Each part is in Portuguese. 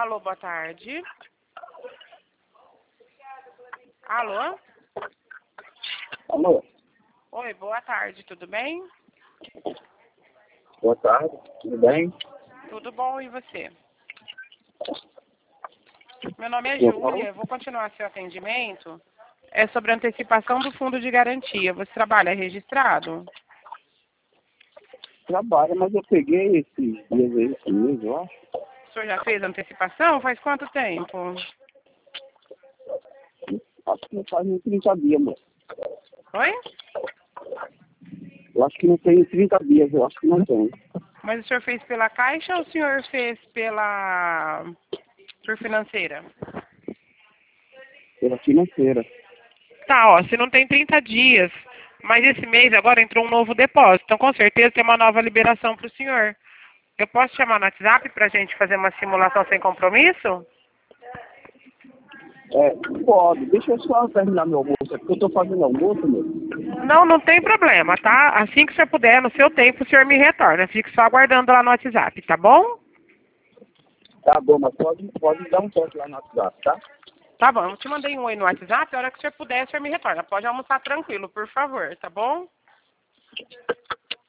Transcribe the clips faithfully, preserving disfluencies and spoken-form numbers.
Alô, boa tarde. Alô? Alô? Oi, boa tarde, tudo bem? Boa tarde, tudo bem? Tudo bom, e você? Meu nome é Eu Júlia, eu vou continuar seu atendimento. É sobre a antecipação do fundo de garantia. Você trabalha registrado? Trabalho, mas eu peguei esses dias aí, esse mês, eu acho. O senhor já fez a antecipação? Faz quanto tempo? Acho que não faz nem trinta dias, mano. Oi? Eu acho que não tem trinta dias, eu acho que não tem. Mas o senhor fez pela Caixa ou o senhor fez pela... por financeira? Pela financeira. Tá, ó, se não tem trinta dias, mas esse mês agora entrou um novo depósito, então com certeza tem uma nova liberação para o senhor. Eu posso chamar no WhatsApp para a gente fazer uma simulação sem compromisso? É, pode. Deixa eu só terminar meu almoço, é porque eu tô fazendo almoço, meu. Não, não tem problema, tá? Assim que o senhor puder, no seu tempo, o senhor me retorna. Fique só aguardando lá no WhatsApp, tá bom? Tá bom, mas pode, pode dar um toque lá no WhatsApp, tá? Tá bom, eu te mandei um oi no WhatsApp, a hora que o senhor puder, o senhor me retorna. Pode almoçar tranquilo, por favor, tá bom?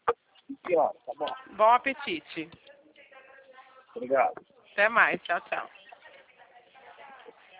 E ó, tá bom. Bom apetite. Obrigado. Até mais, tchau, tchau.